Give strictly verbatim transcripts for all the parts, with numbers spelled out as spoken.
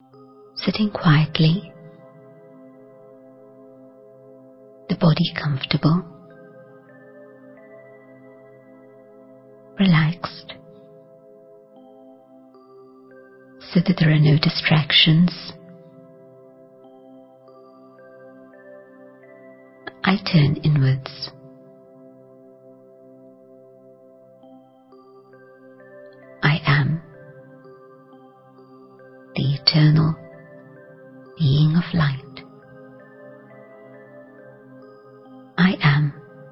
sitting quietly, the body comfortable, relaxed, so that there are no distractions. I turn inwards. I am the eternal being of light. I am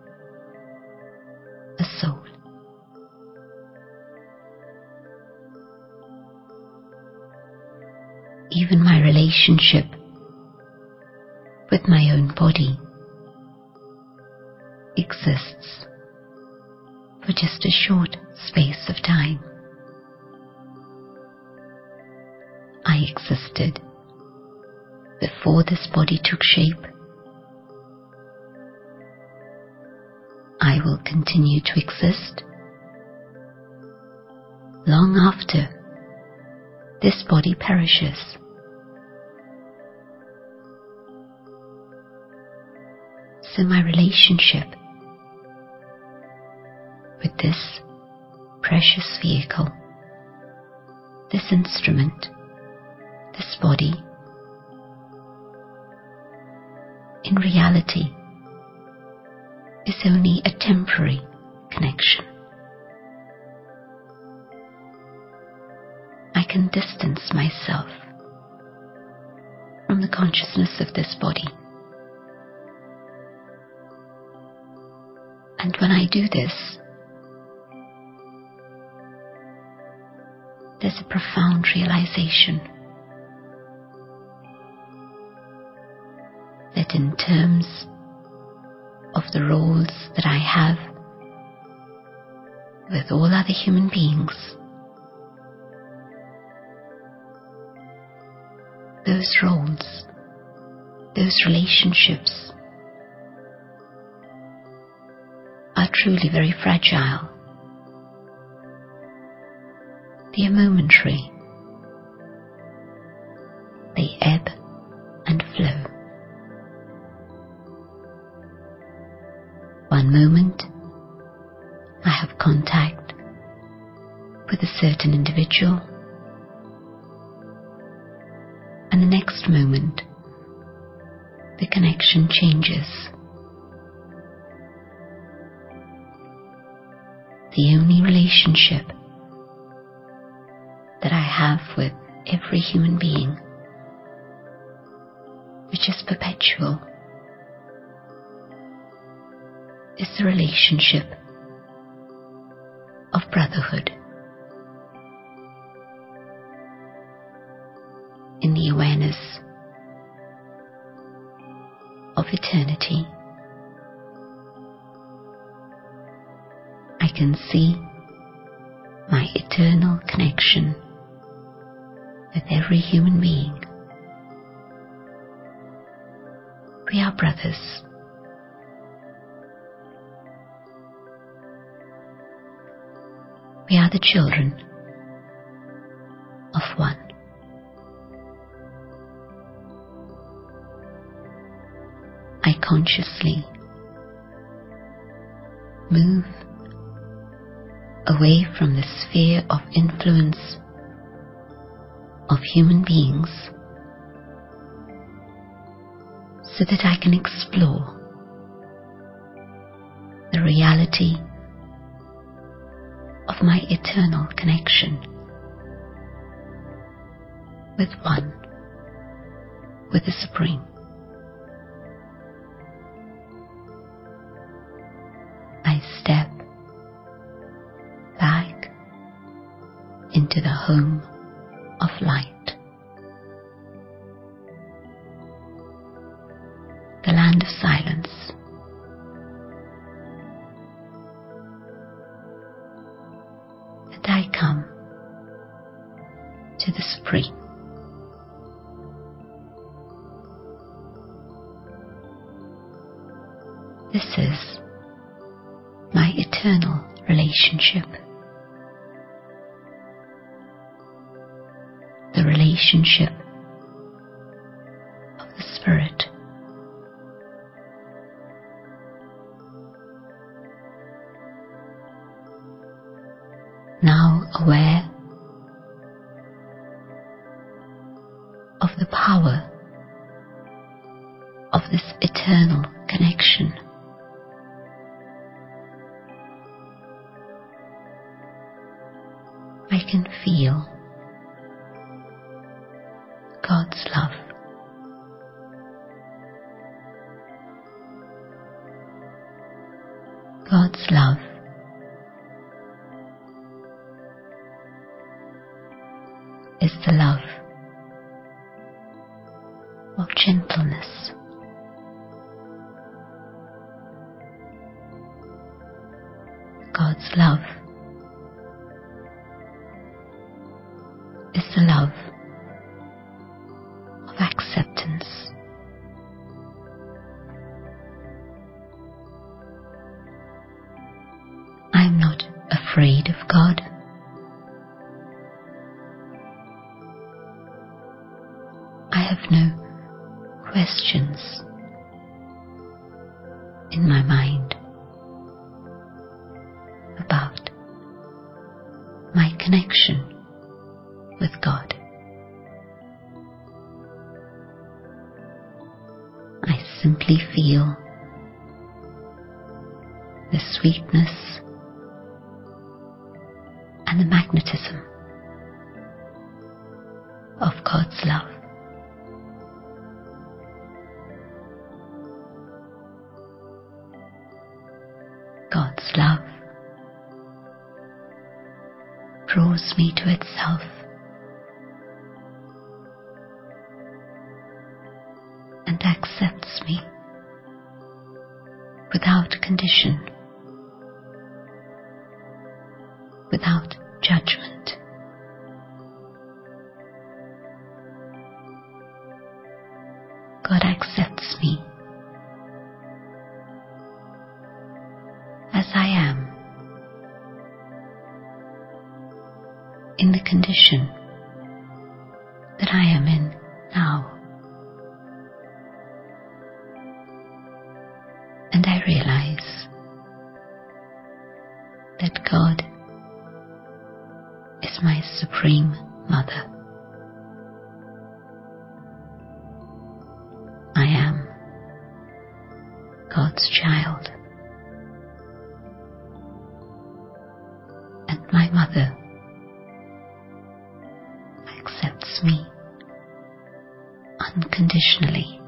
a soul. Even my relationship with my own body exists for just a short space of time. I existed before this body took shape. I will continue to exist long after this body perishes. So my relationship with this precious vehicle, this instrument, this body, in reality is only a temporary connection. I can distance myself from the consciousness of this body. And when I do this, there's a profound realization that in terms of the roles that I have with all other human beings, those roles, those relationships are truly very fragile. They are momentary. They ebb and flow. One moment I have contact with a certain individual, and the next moment the connection changes. The only relationship that I have with every human being, which is perpetual, is the relationship of brotherhood. In the awareness of eternity, I can see my eternal connection with every human being. We are brothers. We are the children of one. I consciously move away from the sphere of influence of human beings so that I can explore the reality of my eternal connection with one, with the Supreme. I step back into the home of light, the land of silence. And I come to the Supreme. This is my eternal relationship. The relationship Spirit. Now aware of the power of this eternal connection. I can feel God's love. God's love is the love of gentleness. God's love is the love of acceptance. I am not afraid of God. I have no questions in my mind about my connection with God. I simply feel the sweetness and the magnetism of God's love. God's love draws me to itself and accepts me without condition, without judgment. God accepts me as I am, in the condition that I am in now. And I realize that God is my Supreme Mother. I am God's child, and my mother accepts me unconditionally.